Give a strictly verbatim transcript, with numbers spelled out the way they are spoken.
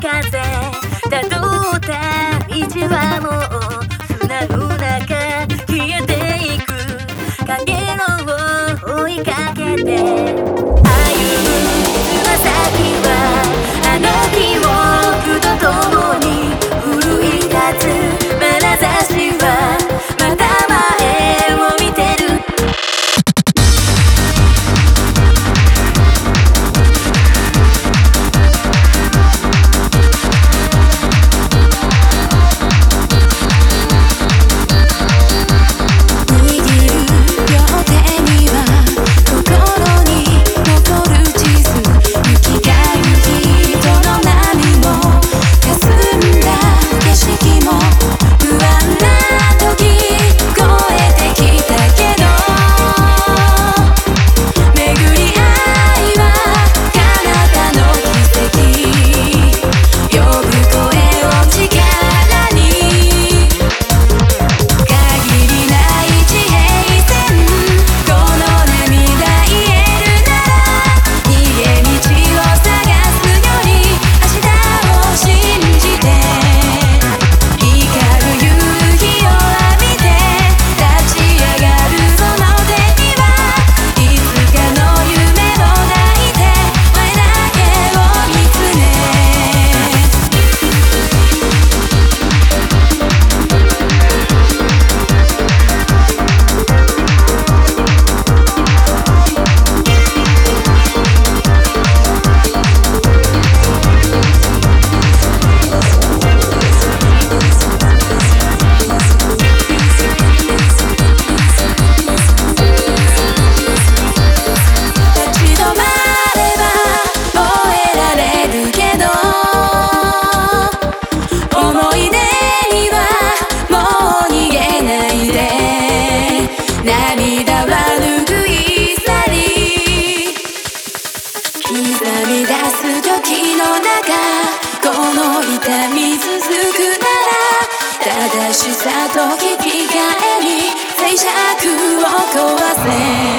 風たどった道はもう砂の中消えていくかげろを追いかけて歩むつま先はあの記憶とともに奮い立つ眼差しはまた前を見てる涙は拭い去り刻み出す時の中この痛み続くなら正しさと引き換えに静寂を壊せ